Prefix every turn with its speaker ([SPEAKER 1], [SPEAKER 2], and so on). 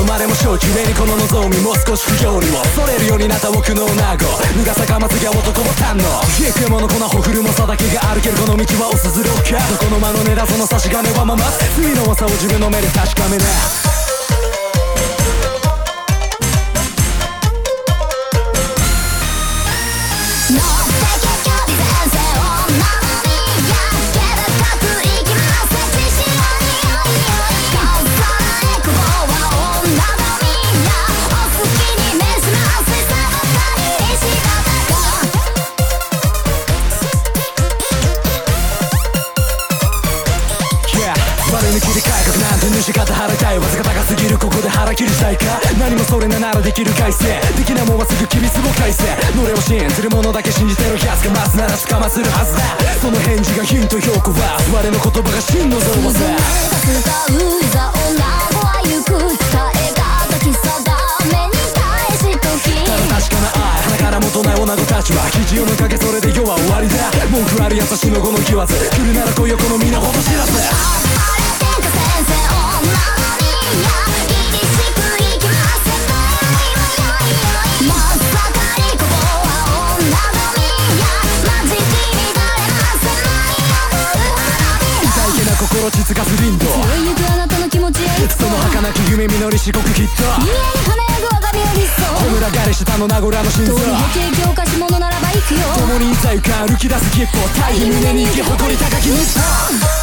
[SPEAKER 1] までも正気上にこの望みも少し不要にもそれるようになった僕の名護脱がさかまつげは男も堪能激エモの粉ほふるもさだけが歩けるこの道はおすずろっかどこの間の根だその差し金はまます罪の重さを自分の目で確かめな抜きで改革なんて主方払いたい技が高すぎるここで腹切りしたいか何もそれならできる改正できないもんはすぐ厳しを改正ノレを信じる者だけ信じてるやつが待つなら捕まするはずだその返事がヒント評価は我の言葉が真の像はさ
[SPEAKER 2] 使ういざ女子は行く耐え方基礎が目に対しとき
[SPEAKER 1] ただ確かな愛鼻からもとない女子たちは生地を抜かけそれで世は終わりだ文句あるやつはしのごの言わず来るなら来いよこの皆ほど知らず心地つかす林道
[SPEAKER 2] 強いゆくあなたの気持ちへ行くと
[SPEAKER 1] その儚き夢実り至極きっと
[SPEAKER 2] 家に華やぐ我が身よりっそ
[SPEAKER 1] ほむらがれしたの名残の心臓
[SPEAKER 2] 通りの景気おかし者ならば行くよ
[SPEAKER 1] 共にいざゆか歩き出す切符を大義胸に生き誇り高き日本